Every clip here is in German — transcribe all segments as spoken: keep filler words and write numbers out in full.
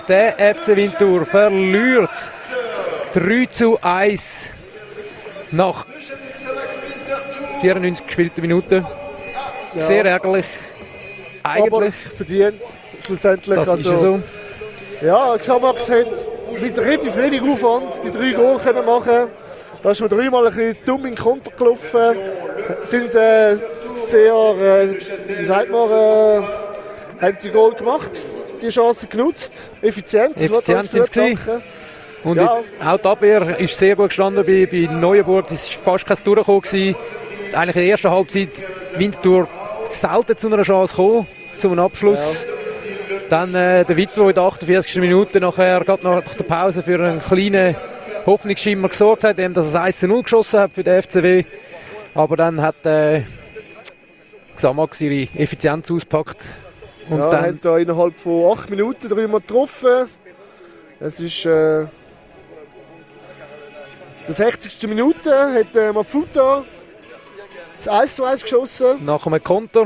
Der F C Winterthur verliert drei zu eins nach vierundneunzig gespielten Minuten. Ja. Sehr ärgerlich. Eigentlich. Aber verdient, schlussendlich. Das also, ist ja so. Ja, Xamax hat mit relativ wenig Aufwand die drei Goal können machen. Da ist man dreimal ein bisschen dumm in den Konter gelaufen. Sind äh, sehr, äh, wie sagt man, äh, haben die Goal gemacht, die Chance genutzt, effizient. Effizient sind sie. Und ja. Auch die Abwehr ist sehr gut gestanden bei, bei Neuenburg. Es war fast kein Durchkommen. Eigentlich in der ersten Halbzeit Winterthur selten zu einer Chance gekommen, zu einem Abschluss. Ja. Dann äh, der Wittwo in der achtundvierzigsten Minute nachher, gerade nach der Pause, für einen kleinen Hoffnungsschimmer gesorgt hat, indem er das eins zu null geschossen hat für den F C W. Aber dann hat äh, Xamax ihre Effizienz ausgepackt. Und ja, dann hat da innerhalb von acht Minuten dreimal getroffen. Es ist äh, der sechzigsten Minute hat äh, Mafuta das eins zu eins geschossen. Nach einem Konter.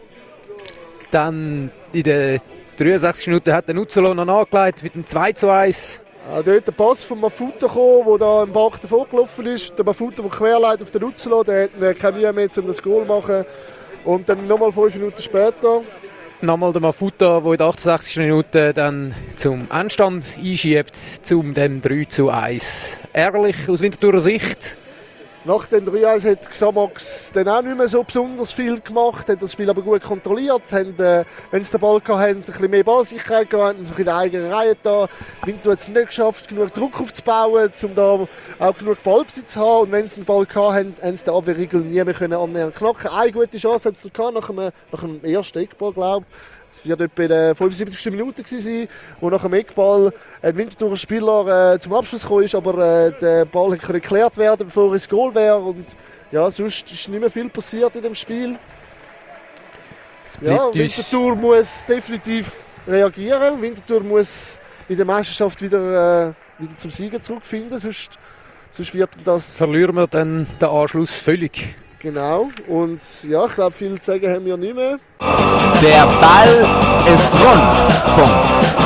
Dann in der dreiundsechzigsten Minute hat der Nuzzolo noch nachgelegt mit dem zwei zu eins. Ja, dort der Pass von Mafuta gekommen, der da im Bach davor gelaufen ist. Der Mafuta, der querleitet auf den Nuzzolo, der hat keine Mühe mehr, um das Goal zu machen. Und dann nochmal fünf Minuten später. Nochmal der Mafuta, der in der achtundsechzigsten Minute dann zum Endstand einschiebt, zum dem drei zu eins. Ärgerlich aus Winterthurer Sicht. Nach dem drei eins hat Xamax dann auch nicht mehr so besonders viel gemacht, hat das Spiel aber gut kontrolliert, haben, äh, wenn sie den Ball hatten, ein bisschen mehr Ballsicherheit gehabt, haben sich in der eigenen Reihe da. Winterthur hat es nicht geschafft, genug Druck aufzubauen, um da auch genug Ballbesitz zu haben. Und wenn sie den Ball hatten, haben sie den Abwehrriegel nie mehr annähernd knacken. Eine gute Chance hat es gehabt, nach dem, nach dem ersten Eckball, glaube ich. Das wird etwa in der fünfundsiebzigsten Minute sein, wo nach dem Eckball ein Winterthurer Spieler äh, zum Abschluss gekommen ist, aber äh, der Ball konnte geklärt werden, bevor es Goal wäre. Und ja, sonst ist nicht mehr viel passiert in dem Spiel. Ja, Winterthur muss definitiv reagieren. Winterthur muss in der Meisterschaft wieder, äh, wieder zum Siegen zurückfinden, sonst, sonst wird das... Verlieren wir dann den Anschluss völlig. Genau, und ja, ich glaube, viel zu sagen haben wir nicht mehr. Der Ball ist rund. Punkt.